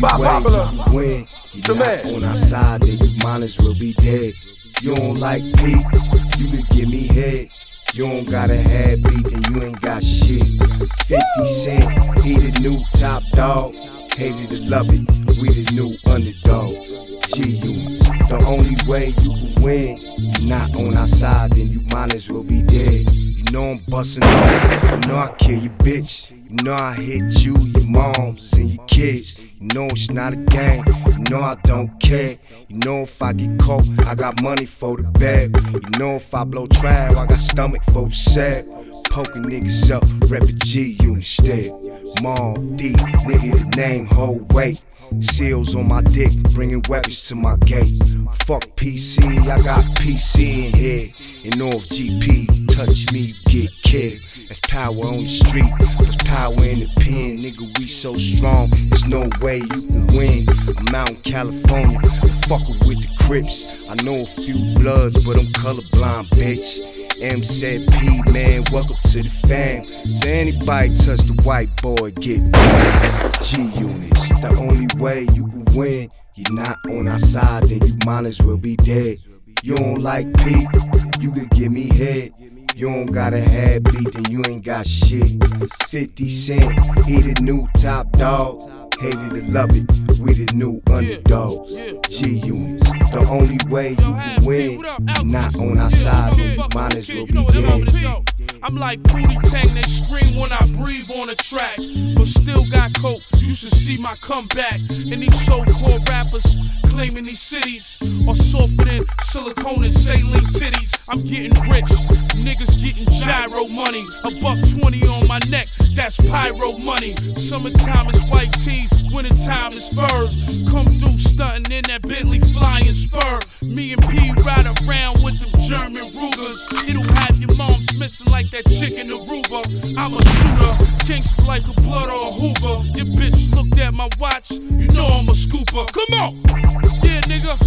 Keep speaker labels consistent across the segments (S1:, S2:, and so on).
S1: way you can win, you're not on our side, then you might as well be dead. You don't like Pete, you could give me head. You don't gotta have beat, then you ain't got shit. 50 Cent, he the new top dog. Hated to love it, we the new underdog. G-Unit, the only way you can win, you're not on our side, then you might as well be dead. You know I'm bustin' off, you know I kill your bitch. You know I hit you, your moms, and your kids. You know it's not a game, you know I don't care. You know if I get caught, I got money for the bag. You know if I blow trial, I got stomach for the sack. Poking niggas up, reppin' G-Unit instead. Maul D, nigga the name, whole weight. Seals on my dick, bringing weapons to my gate. Fuck PC, I got PC in here. And know if GP touch me, you get killed. There's power on the street, there's power in the pen. Nigga, we so strong, there's no way you can win. I'm out in California, fuckin' with the Crips. I know a few bloods, but I'm colorblind, bitch. M said P, man, welcome to the fam. So anybody touch the white boy, get banned. G-Units, the only way you can win. You're not on our side, then you might as well be dead. You don't like Pete, you could give me head. You don't gotta have beat, then you ain't got shit. 50 Cent, he the new top dog. Hated to love it, we the new underdogs. G-Units, the only way you can win. You're not on our side, then you might as well be dead.
S2: I'm like Booty Tang, they scream when I breathe on the track. But still got coke, you should see my comeback. And these so-called rappers claiming these cities are softer than silicone and saline titties. I'm getting rich, niggas getting gyro money. $120 on my neck, that's pyro money. Summertime is white tees, wintertime is furs. Come through stunting in that Bentley flying spur. Me and P ride around with them German Rugers. It'll have your moms missing like that chicken Aruba. I'm a shooter, gangster like a blood or a Hoover. Your bitch looked at my watch, you know I'm a scooper. Come on! Yeah, nigga.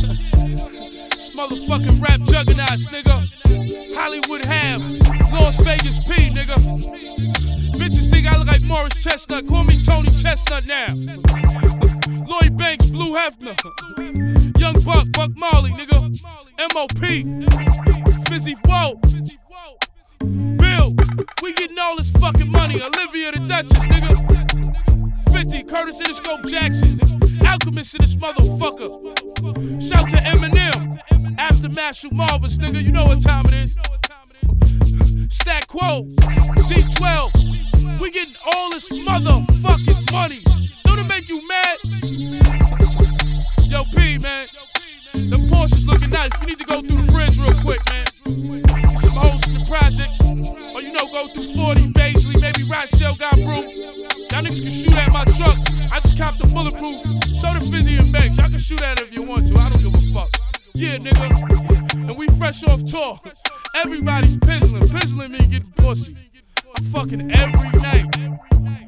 S2: This motherfucking rap juggernauts, nigga. Hollywood Ham, Las Vegas P, nigga. Bitches think I look like Morris Chestnut, call me Tony Chestnut now. Lloyd Banks, Blue Hefner. Young Buck, Buck Marley, nigga. M.O.P. Fizzy Whoa. Bill, we getting all this fucking money. Olivia the Duchess, nigga. 50, Curtis Interscope Jackson. Alchemist in this motherfucker. Shout to Eminem. After Marshall Marvis, nigga. You know what time it is. Stack Quo. D12. We getting all this motherfucking money. Don't it make you mad? Yo, P, man. Them Porsches looking nice. We need to go through the bridge real quick, man. Get some hoes in the projects. Or you know, go through 40, Baisley, maybe Rochdale got room. Y'all niggas can shoot at my truck. I just copped the bulletproof. Show the 50 and Banks. Y'all can shoot at it if you want to. I don't give a fuck. Yeah, nigga. And we fresh off tour. Everybody's pizzling. Pizzling me getting pussy. I'm fucking every night.